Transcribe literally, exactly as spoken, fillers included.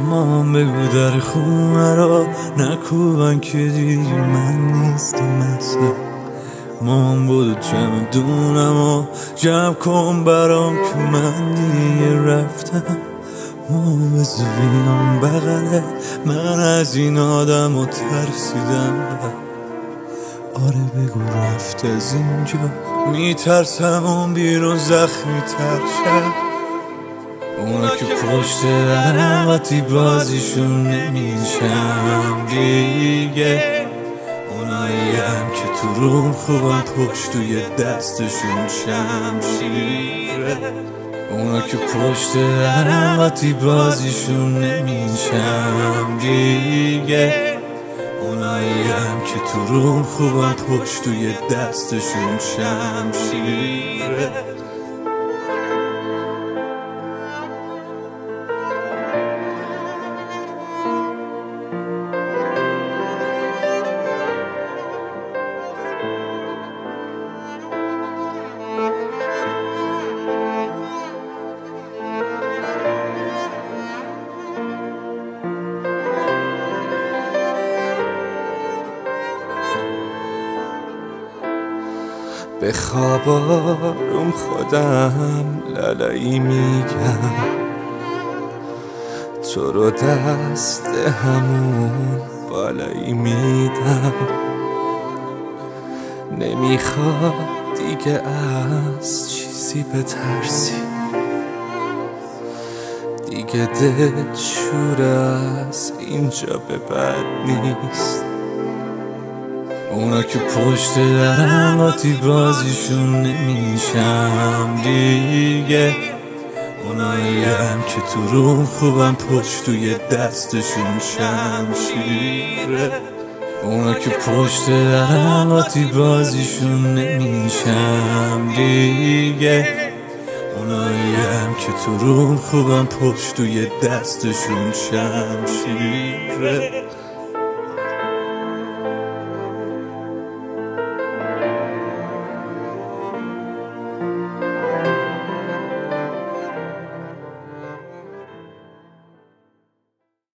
مامان بگو در خونه را نکوبن که دیگه من نیستم مثلا. مامان بودو جمع دونم و جمع کن برام که من دیگه رفتم. مامان بزو بیام بغله من از این آدم و ترسیدم. آره بگو رفت از اینجا میترسم اون بیرون زخمی تر شد. اونا که پشت درم وقتی بازیشون نمیشم دیگه. اونایی هم که تو روم خوبم پشت توی دستشون شمشیره. اونا که پشت درم وقتی بازیشون نمیشم دیگه. اونایی هم که تو روم خوبم پشت توی دستشون شمشیره. به خواب آروم خودم لالایی میگم تو رو دست همون بالایی میدم. نمیخواد دیگه از چیزی بترسی دیگه دل شور از اینجا به بعد نیست. اونا که پشت درم وقتی بازیشون نمیشم دیگه. اونایی هم که تو روم خوبم پشت توی دستشون شمشیره. اونا که پشت درم وقتی بازیشون نمیشم دیگه. اونایی هم که تو روم خوبم پشت توی دستشون شمشیره.